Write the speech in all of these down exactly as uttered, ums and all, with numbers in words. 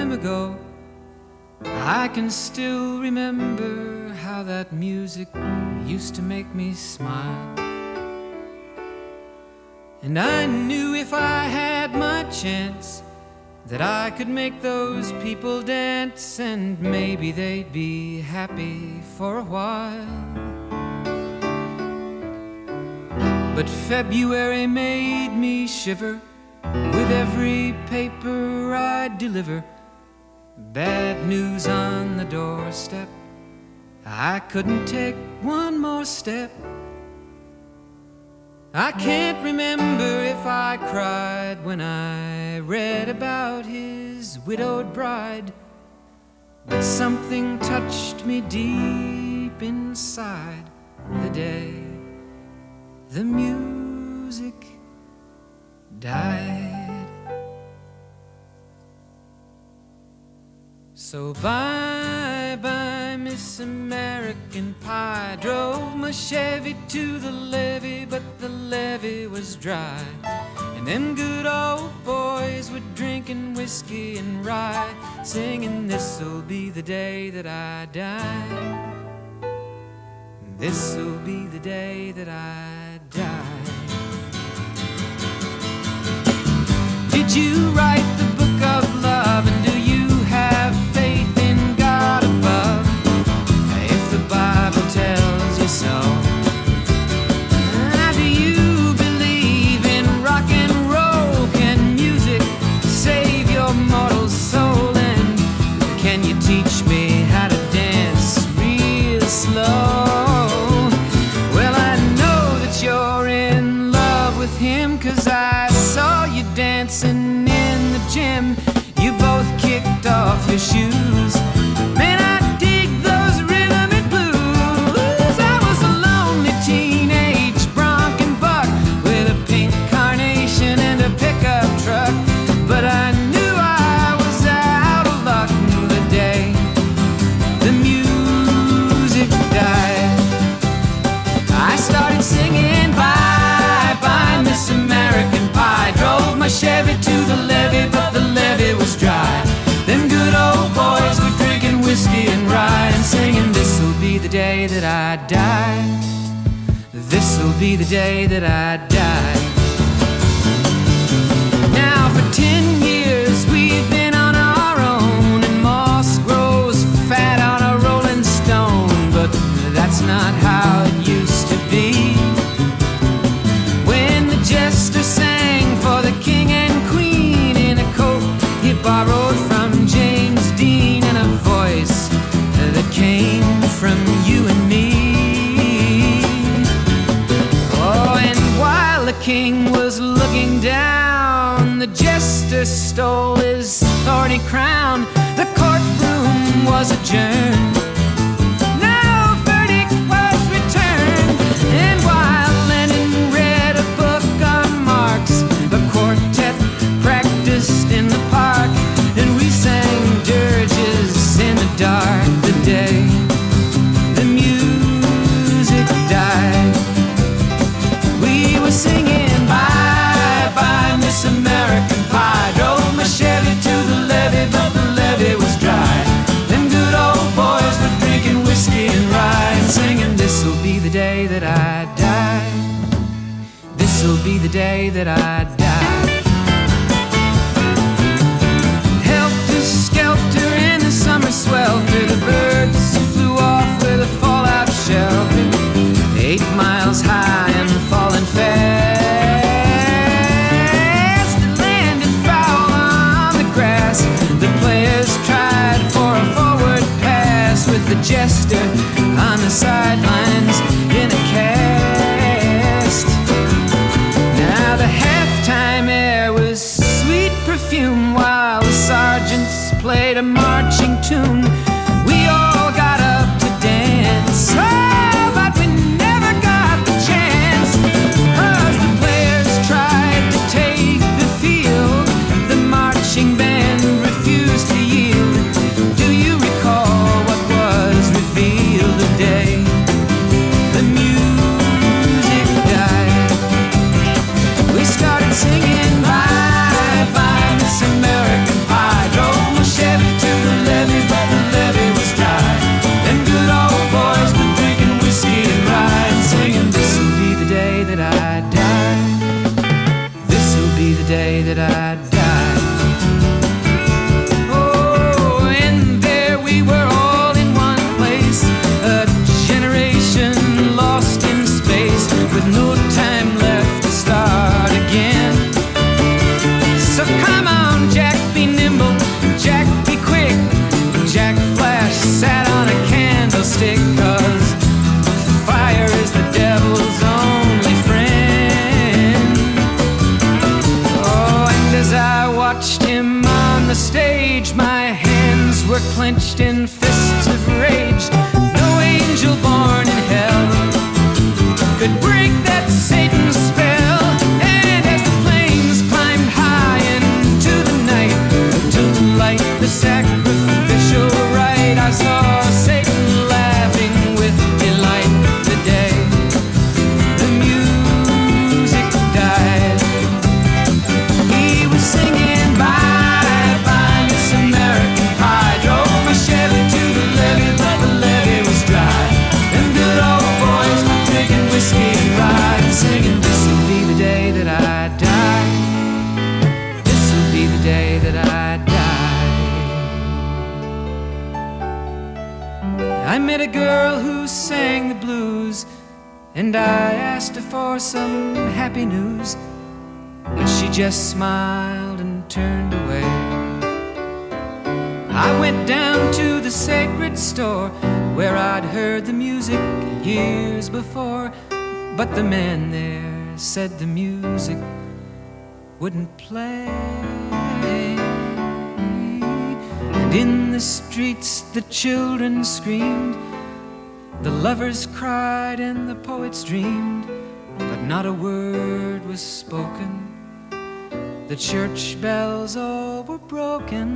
time ago. I can still remember how that music used to make me smile. And I knew if I had my chance that I could make those people dance, and maybe they'd be happy for a while. But February made me shiver with every paper I'd deliver. Bad news on the doorstep, I couldn't take one more step. I can't remember if I cried when I read about his widowed bride, but something touched me deep inside the day the music died. So bye-bye, Miss American Pie. Drove my Chevy to the levee, but the levee was dry. And them good old boys were drinking whiskey and rye, singing, this'll be the day that I die. This'll be the day that I die. Did you write the book of love, and do you have faith in God above? If the Bible tells you so. Now, do you believe in rock and roll? Can music save your mortal soul? And can you teach me how to dance real slow? Well, I know that you're in love with him, 'cause I saw you dancing in the gym. You both kicked off your shoes. Man, I dig those rhythm and blues. I was a lonely teenage bronc and buck with a pink carnation and a pickup truck, but I knew I was out of luck the day the music died. I started singing bye bye, Miss American Pie. Drove my Chevy to the levee, but the levee was dry. Them good old boys were drinking whiskey and rye, and singing, this'll be the day that I die. This'll be the day that I die. Now for ten years we've been on our own, and moss grows fat on a rolling stone, but that's not how it used to be. When the jester sang for the king and queen in a coat he borrowed from James Dean, and a voice that came from you and me. Oh, and while the king was looking down, the jester stole his thorny crown. The courtroom was adjourned. No verdict was returned. And while Lenin read a book on Marx, the quartet practiced in the park, and we sang dirges in the dark the day the music died. We were singing bye bye, Miss American Pie. Drove my Chevy to the levee, but the levee was dry. Them good old boys were drinking whiskey and rye, and singing, this'll be the day that I die. This'll be the day that I die. Helter skelter in the summer swelter, the birds flew off with a fallout shelter. Eight miles high and falling fast. It landed foul on the grass. The players tried for a forward pass, with the jester on the sidelines in a cast. Now the halftime air was sweet perfume, while the sergeants played a marching tune. We all got up to dance, oh, but we never got the chance, 'cause the players tried to take the field. The marching band refused to yield. Do you recall what was revealed the day the music died? We started singing bye bye, Miss American Pie. Drove my Chevy watched him on the stage, my hands were clenched in fists of rage. No angel born in hell could break that Satan's spell. And as the flames climbed high into the night to light the sacrificial rite, I saw Satan laughing with delight the day the music died. He was singing bye bye Miss American Pie, drove my Chevy to the levee, but the levee was dry. Them good old boys were drinking whiskey and rye, and singing, this'll be the day that I die. This'll be the day that I die. I met a girl who sang the blues, and I asked her for some happy news, but she just smiled and turned away. I went down to the sacred store where I'd heard the music years before, but the man there said the music wouldn't play. And in the streets the children screamed, the lovers cried and the poets dreamed, but not a word was spoken. The church bells all were broken,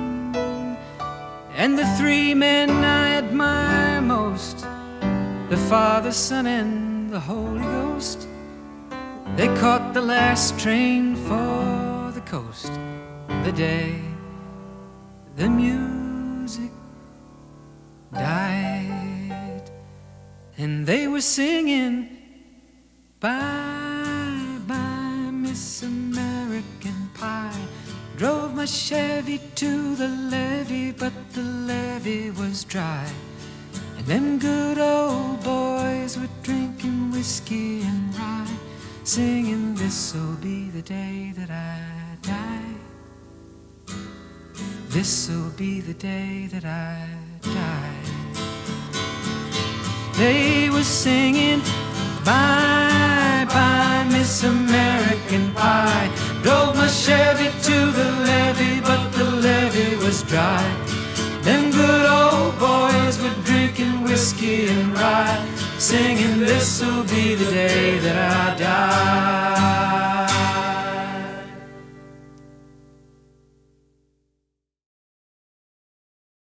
and the three men I admire most, the Father, Son, and the Holy Ghost, they caught the last train for the coast the day the music died. And they were singing bye bye Miss American Pie, drove my Chevy to the levee, but the levee was dry. And them good old boys were drinking whiskey and rye, singing, this'll be the day that I die. This'll be the day that I die. They were singing bye bye Miss American Pie, drove my Chevy to the levee, but the levee was dry. Them good old boys were drinking whiskey and rye, singing, this'll be the day that